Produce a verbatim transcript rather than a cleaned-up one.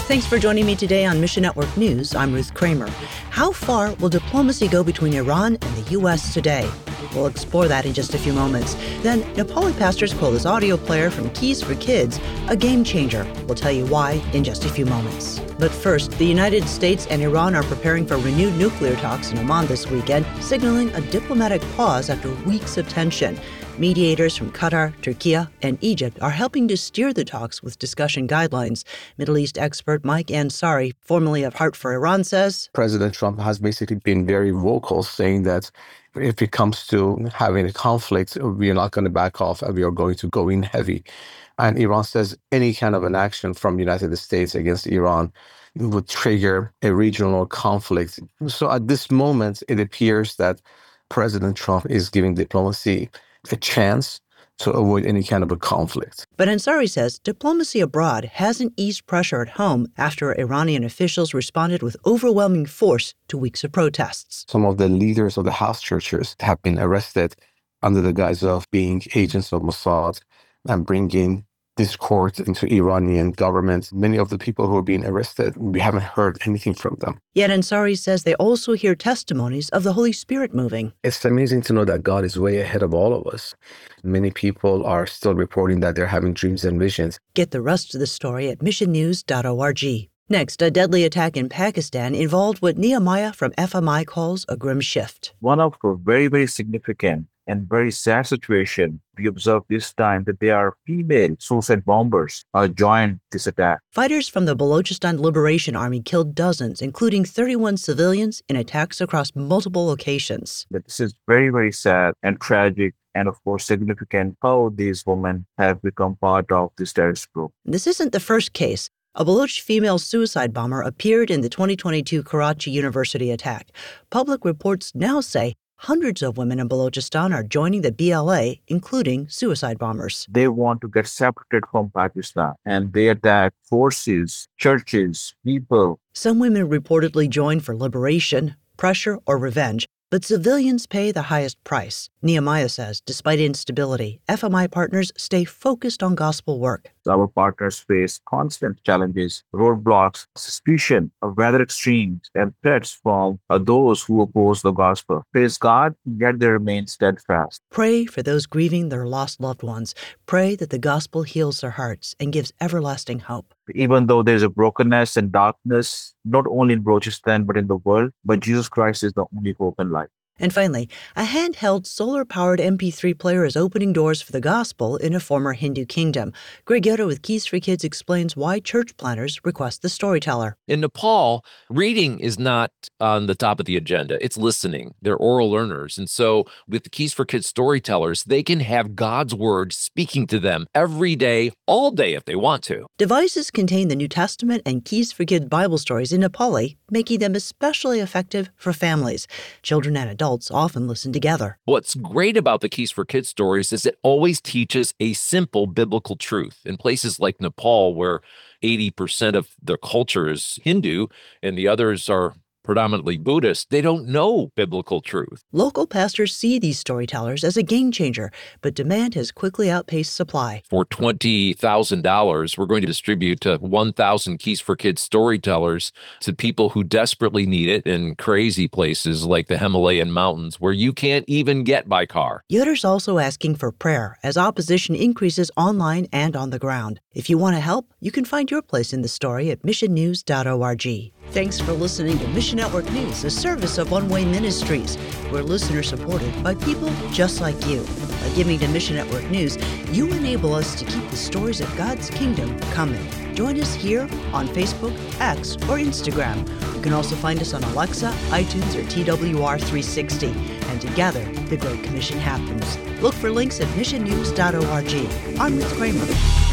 Thanks for joining me today on Mission Network News. I'm Ruth Kramer. How far will diplomacy go between Iran and the U S today? We'll explore that in just a few moments. Then, Nepali pastors call this audio player from Keys for Kids a game changer. We'll tell you why in just a few moments. But first, the United States and Iran are preparing for renewed nuclear talks in Oman this weekend, signaling a diplomatic pause after weeks of tension. Mediators from Qatar, Turkey, and Egypt are helping to steer the talks with discussion guidelines. Middle East expert Mike Ansari, formerly of Heart for Iran, says President Trump has basically been very vocal, saying that if it comes to having a conflict, we are not going to back off and we are going to go in heavy. And Iran says any kind of an action from the United States against Iran would trigger a regional conflict. So at this moment, it appears that President Trump is giving diplomacy a chance to avoid any kind of a conflict. But Ansari says diplomacy abroad hasn't eased pressure at home after Iranian officials responded with overwhelming force to weeks of protests. Some of the leaders of the house churches have been arrested under the guise of being agents of Mossad and bringing discord into Iranian government. Many of the people who are being arrested, we haven't heard anything from them. Yet Ansari says they also hear testimonies of the Holy Spirit moving. It's amazing to know that God is way ahead of all of us. Many people are still reporting that they're having dreams and visions. Get the rest of the story at mission news dot org. Next, a deadly attack in Pakistan involved what Nehemiah from F M I calls a grim shift. One of the very, very significant and very sad situation we observe this time that there are female suicide bombers uh, joined this attack. Fighters from the Balochistan Liberation Army killed dozens, including thirty-one civilians, in attacks across multiple locations. But this is very, very sad and tragic and, of course, significant how these women have become part of this terrorist group. This isn't the first case. A Baloch female suicide bomber appeared in the twenty twenty-two Karachi University attack. Public reports now say hundreds of women in Balochistan are joining the B L A, including suicide bombers. They want to get separated from Pakistan, and they attack forces, churches, people. Some women reportedly join for liberation, pressure, or revenge, but civilians pay the highest price. Nehemiah says, despite instability, F M I partners stay focused on gospel work. Our partners face constant challenges, roadblocks, suspicion of weather extremes, and threats from uh, those who oppose the gospel. Praise God, yet they remain steadfast. Pray for those grieving their lost loved ones. Pray that the gospel heals their hearts and gives everlasting hope. Even though there's a brokenness and darkness, not only in Balochistan, but in the world, but Jesus Christ is the only hope in life. And finally, a handheld solar-powered M P three player is opening doors for the gospel in a former Hindu kingdom. Greg Yoder with Keys for Kids explains why church planners request the storyteller. In Nepal, reading is not on the top of the agenda. It's listening. They're oral learners. And so with the Keys for Kids storytellers, they can have God's word speaking to them every day, all day if they want to. Devices contain the New Testament and Keys for Kids Bible stories in Nepali, making them especially effective for families. Children and adults often listen together. What's great about the Keys for Kids stories is it always teaches a simple biblical truth. In places like Nepal, where eighty percent of their culture is Hindu and the others are predominantly Buddhist, they don't know biblical truth. Local pastors see these storytellers as a game changer, but demand has quickly outpaced supply. For twenty thousand dollars, we're going to distribute uh, one thousand Keys for Kids storytellers to people who desperately need it in crazy places like the Himalayan mountains where you can't even get by car. Yoder's also asking for prayer as opposition increases online and on the ground. If you want to help, you can find your place in the story at mission news dot org. Thanks for listening to Mission Network News, a service of One Way Ministries. We're listener-supported by people just like you. By giving to Mission Network News, you enable us to keep the stories of God's kingdom coming. Join us here on Facebook, X, or Instagram. You can also find us on Alexa, iTunes, or T W R three sixty. And together, the Great Commission happens. Look for links at mission news dot org. I'm Ruth Kramer.